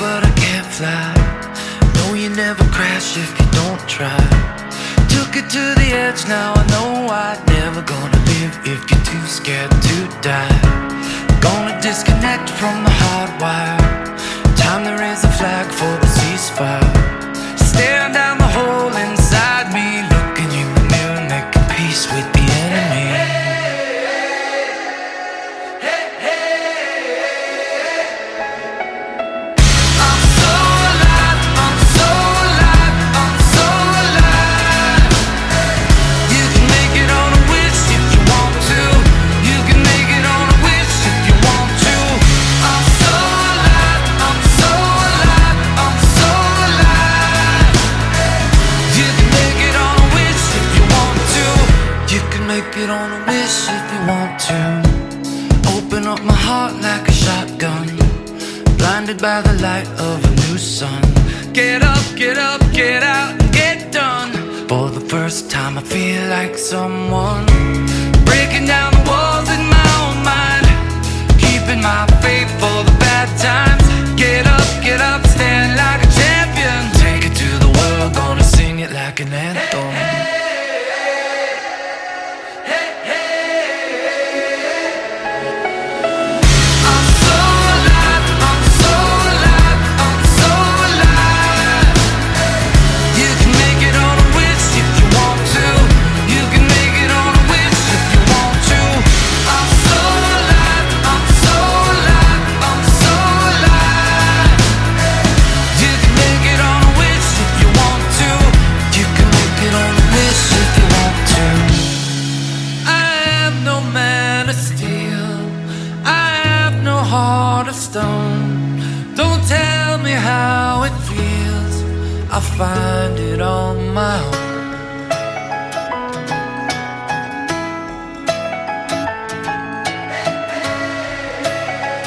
but I can't fly. No, you never crash if you don't try. Took it to the edge, now I know I'm never gonna live if you're too scared to die. Gonna disconnect from the hard wire. Time to raise a flag for the ceasefire. Staring down the hole inside me, looking in the mirror, making peace with the enemy. Make it on a wish if you want to. Open up my heart like a shotgun, blinded by the light of a new sun. Get up, get up, get out and get done. For the first time I feel like someone, breaking down the walls in my own mind, keeping my faith for the bad times. Get up, stand like a champion. Take it to the world, gonna sing it like an anthem. Heart of stone, don't tell me how it feels, I'll find it on my own.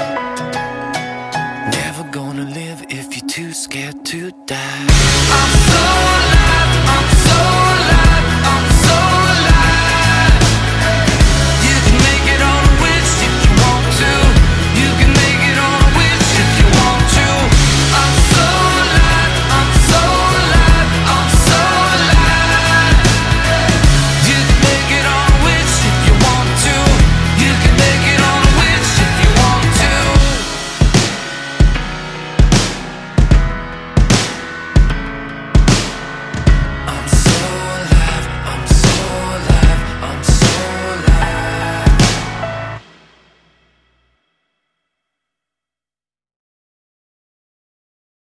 Never gonna live if you're too scared to die.